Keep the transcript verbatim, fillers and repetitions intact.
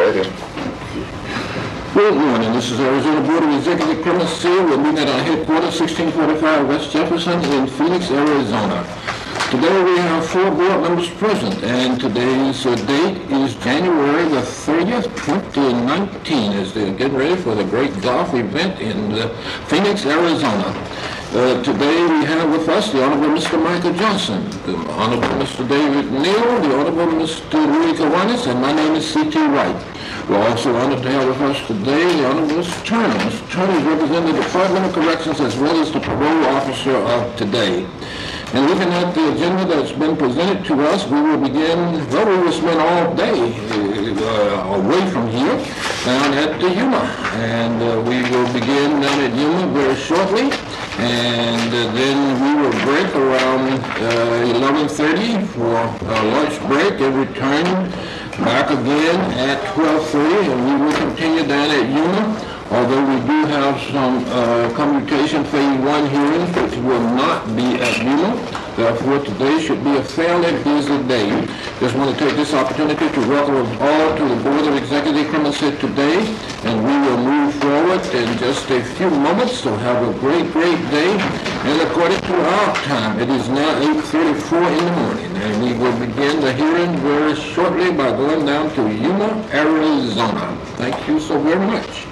right here. Good morning. This is Arizona Board of Executive Clemency. We're meeting at our headquarters, sixteen forty-five West Jefferson in Phoenix, Arizona. Today we have four board members present, and today's uh, date is January the thirtieth, twenty nineteen, as they're getting ready for the great golf event in uh, Phoenix, Arizona. Uh, today we have with us the Honorable Mister Michael Johnson, the Honorable Mister David Neal, the Honorable Mister Louis Kiwanis, and my name is C T Wright. We're also honored to have with us today the Honorable Mister Turner. Mister Turner is representing the Department of Corrections as well as the parole officer of today. And looking at the agenda that's been presented to us, we will begin, well, we will spend all day uh, away from here down at the Yuma. And uh, we will begin down at Yuma very shortly. And uh, then we will break around uh, eleven thirty for a lunch break and return back again at twelve thirty. And we will continue down at Yuma. Although we do have some uh, commutation phase one hearings, which will not be at Yuma. Therefore, today should be a fairly busy day. Just want to take this opportunity to welcome us all to the Board of Executive Clemency today, and we will move forward in just a few moments. So have a great, great day. And according to our time, it is now eight thirty-four in the morning, and we will begin the hearing very shortly by going down to Yuma, Arizona. Thank you so very much.